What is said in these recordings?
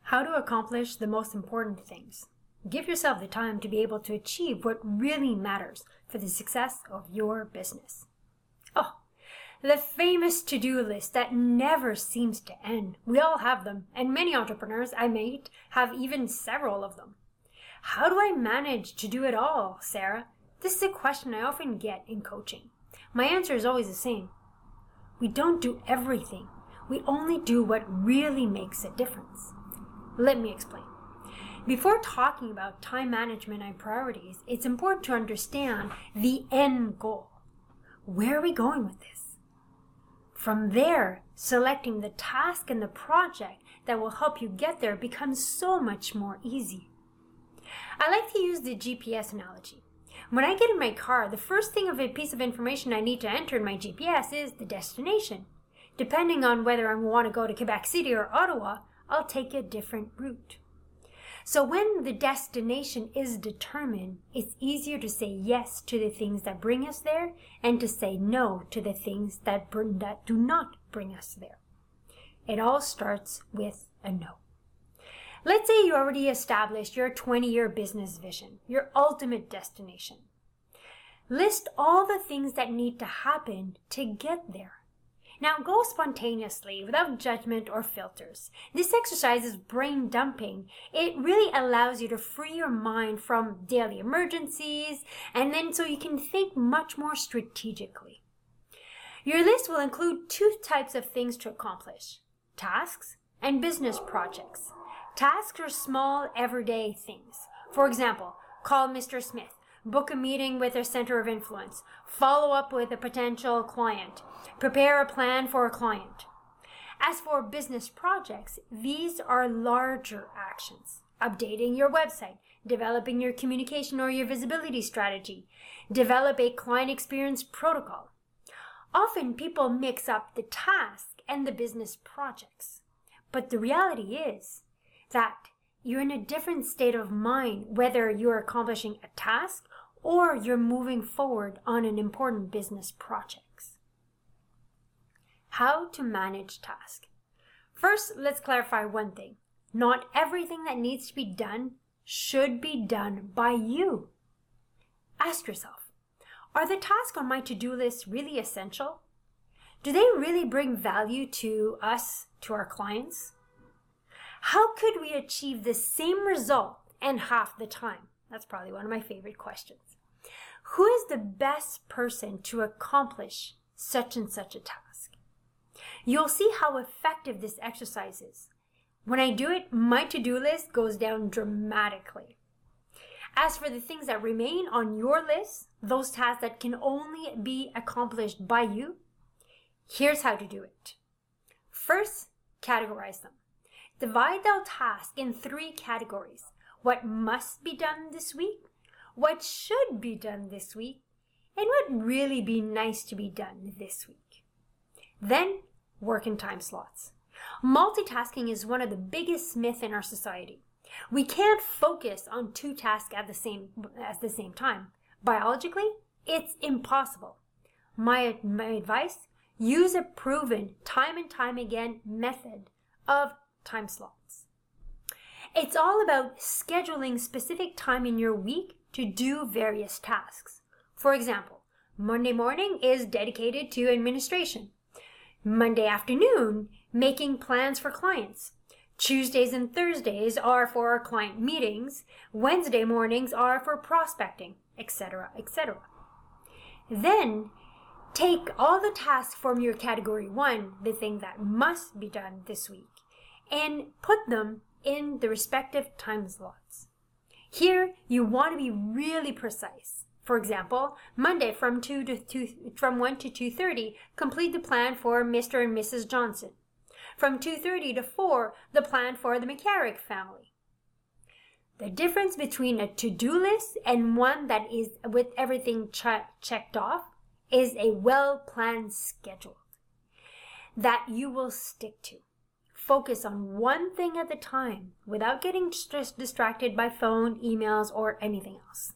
How to accomplish the most important things. Give yourself the time to be able to achieve what really matters for the success of your business. Oh, the famous to-do list that never seems to end. We all have them, and many entrepreneurs I meet have even several of them. How do I manage to do it all, Sarah? This is a question I often get in coaching. My answer is always the same. We don't do everything. We only do what really makes a difference. Let me explain. Before talking about time management and priorities, it's important to understand the end goal. Where are we going with this? From there, selecting the task and the project that will help you get there becomes so much more easy. I like to use the GPS analogy. When I get in my car, the first thing of a piece of information I need to enter in my GPS is the destination. Depending on whether I want to go to Quebec City or Ottawa, I'll take a different route. So when the destination is determined, it's easier to say yes to the things that bring us there and to say no to the things that do not bring us there. It all starts with a no. Let's say you already established your 20-year business vision, your ultimate destination. List all the things that need to happen to get there. Now go spontaneously, without judgment or filters. This exercise is brain dumping. It really allows you to free your mind from daily emergencies, and then so you can think much more strategically. Your list will include two types of things to accomplish: tasks and business projects. Tasks are small, everyday things. For example, call Mr. Smith. Book a meeting with a center of influence. Follow up with a potential client. Prepare a plan for a client. As for business projects, these are larger actions. Updating your website, developing your communication or your visibility strategy, develop a client experience protocol. Often people mix up the task and the business projects. But the reality is that you're in a different state of mind whether you're accomplishing a task or you're moving forward on an important business project. How to manage tasks. First, let's clarify one thing. Not everything that needs to be done should be done by you. Ask yourself, are the tasks on my to-do list really essential? Do they really bring value to us, to our clients? How could we achieve the same result in half the time? That's probably one of my favorite questions. Who is the best person to accomplish such and such a task? You'll see how effective this exercise is. When I do it, my to-do list goes down dramatically. As for the things that remain on your list, those tasks that can only be accomplished by you, here's how to do it. First, categorize them. Divide the task in 3 categories: what must be done this week, what should be done this week, and what really be nice to be done this week. Then, work in time slots. Multitasking is one of the biggest myths in our society. We can't focus on 2 tasks at the same time. Biologically, it's impossible. My advice, use a proven time and time again method of time slots. It's all about scheduling specific time in your week to do various tasks. For example, Monday morning is dedicated to administration. Monday afternoon, making plans for clients. Tuesdays and Thursdays are for our client meetings. Wednesday mornings are for prospecting, etc., etc. Then, take all the tasks from your category 1, the thing that must be done this week, and put them in the respective time slots. Here, you want to be really precise. For example, Monday from 1 to 2:30, complete the plan for Mr. and Mrs. Johnson. From 2:30 to 4, the plan for the McCarrick family. The difference between a to-do list and one that is with everything checked off is a well-planned schedule that you will stick to. Focus on one thing at a time without getting distracted by phone, emails, or anything else.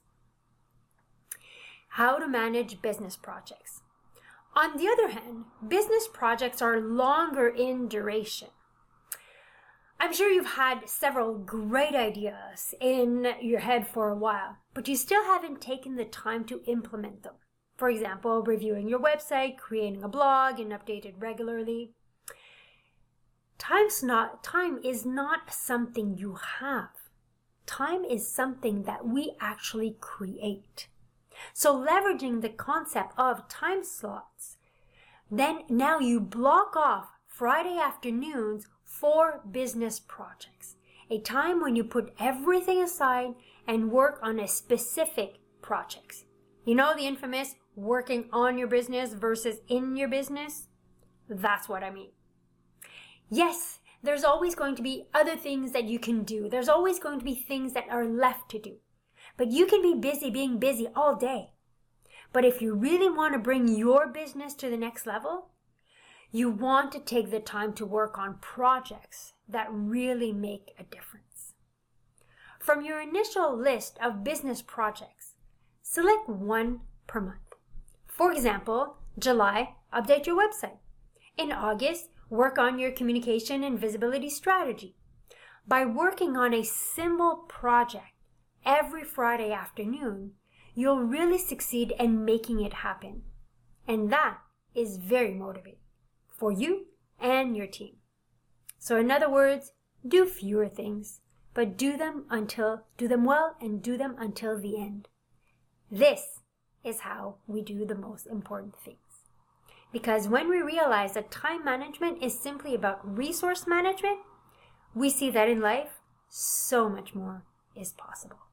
How to manage business projects. On the other hand, business projects are longer in duration. I'm I'm sure you've had several great ideas in your head for a while, but you still haven't taken the time to implement them. For example, reviewing your website, creating a blog, and update it regularly. Time is not something you have. Time is something that we actually create. So leveraging the concept of time slots, then now you block off Friday afternoons for business projects. A time when you put everything aside and work on a specific project. You know the infamous working on your business versus in your business? That's what I mean. Yes, there's always going to be other things that you can do. There's always going to be things that are left to do. But you can be busy being busy all day. But if you really want to bring your business to the next level, you want to take the time to work on projects that really make a difference. From your initial list of business projects, select one per month. For example, July, update your website. In August, work on your communication and visibility strategy. By working on a simple project every Friday afternoon, you'll really succeed in making it happen. And that is very motivating for you and your team. So in other words, do fewer things, but do them well and do them until the end. This is how we do the most important things. Because when we realize that time management is simply about resource management, we see that in life, so much more is possible.